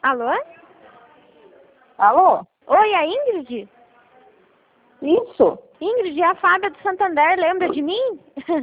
Alô? Alô? Oi, a Ingrid? Isso? Ingrid, é a Fábia do Santander, lembra de mim?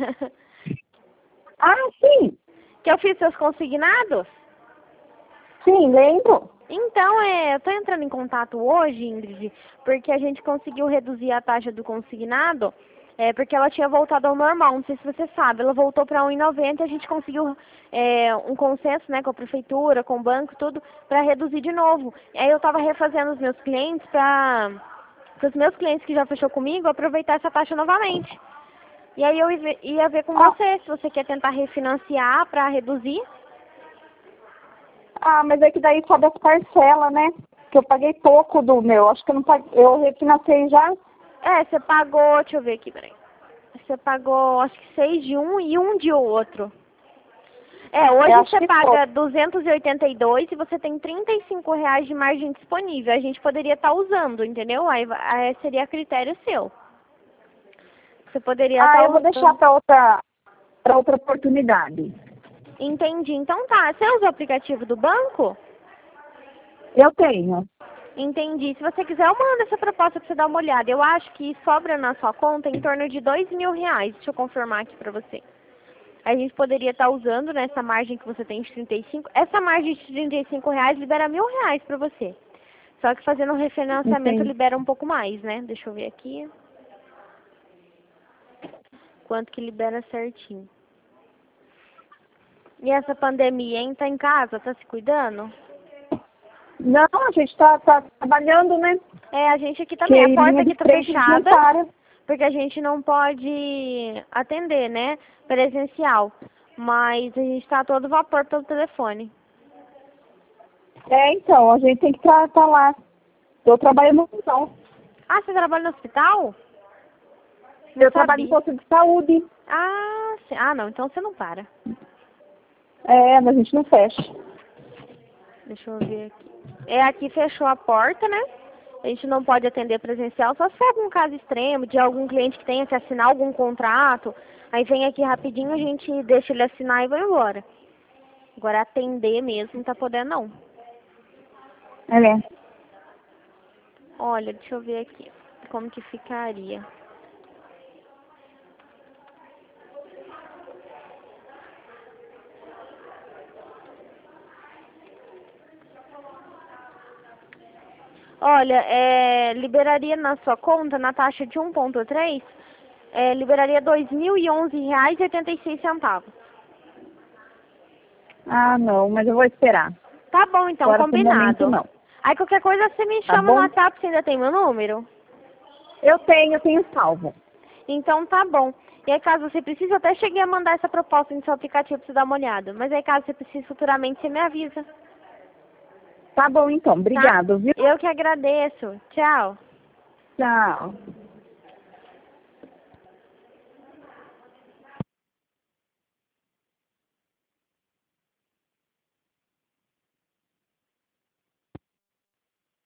Ah, sim. Que eu fiz seus consignados? Sim, lembro. Então, eu tô entrando em contato hoje, Ingrid, porque a gente conseguiu reduzir a taxa do consignado, porque ela tinha voltado ao normal, não sei se você sabe, ela voltou para 1,90 e a gente conseguiu um consenso, né, com a prefeitura, com o banco, tudo, para reduzir de novo. Aí eu tava refazendo os meus clientes para os meus clientes que já fechou comigo aproveitar essa taxa novamente. E aí eu ia ver com você, se você quer tentar refinanciar para reduzir. Ah, mas é que daí sobe as parcelas, né? Que eu paguei pouco do meu. Acho que eu não paguei. Eu refinancei já. Você pagou, deixa eu ver aqui, peraí. Você pagou, acho que 6 de um e 1 de outro. Hoje Eu acho você que paga foi. 282 e você tem R$ 35 de margem disponível. A gente poderia estar usando, entendeu? Aí seria a critério seu. Você poderia Ah, estar eu vou deixar usando. para outra oportunidade. Entendi. Então tá. Você usa o aplicativo do banco? Eu tenho. Entendi. Se você quiser, eu mando essa proposta pra você dar uma olhada. Eu acho que sobra na sua conta em torno de R$ 2.000. Deixa eu confirmar aqui pra você. A gente poderia estar usando nessa margem que você tem de 35. Essa margem de R$ 35 libera R$ 1.000 pra você. Só que fazendo um refinanciamento Entendi. libera um pouco mais, né? Deixa eu ver aqui. Quanto que libera certinho. E essa pandemia, hein? Tá em casa? Tá se cuidando? Não, a gente tá trabalhando, né? A gente aqui também. Que A porta linha aqui de tá frente não fechada, para. porque a gente não pode atender, né? Presencial. Mas a gente tá a todo vapor pelo telefone. Então, a gente tem que estar lá. Eu trabalho no hospital. Ah, você trabalha no hospital? Não Eu trabalho em sabia. posto de saúde. Não, então você não para. Mas a gente não fecha. Deixa eu ver aqui. Aqui fechou a porta, né? A gente não pode atender presencial, só se for algum caso extremo, de algum cliente que tenha que assinar algum contrato. Aí vem aqui rapidinho, a gente deixa ele assinar e vai embora. Agora atender mesmo não tá podendo não. Olha, deixa eu ver aqui. Como que ficaria. Olha, liberaria na sua conta, na taxa de 1,3, liberaria R$ 2.011,86. Ah, não, mas eu vou esperar. Tá bom, então, Agora, pro momento, combinado. não. Aí qualquer coisa você me Tá chama no bom? WhatsApp, você ainda tem meu número? Eu tenho salvo. Então tá bom. E aí caso você precise, eu até cheguei a mandar essa proposta no seu aplicativo pra você dar uma olhada. Mas aí caso você precise futuramente, você me avisa. Tá bom, então. Tá? Obrigado, viu? Eu que agradeço. Tchau. Tchau.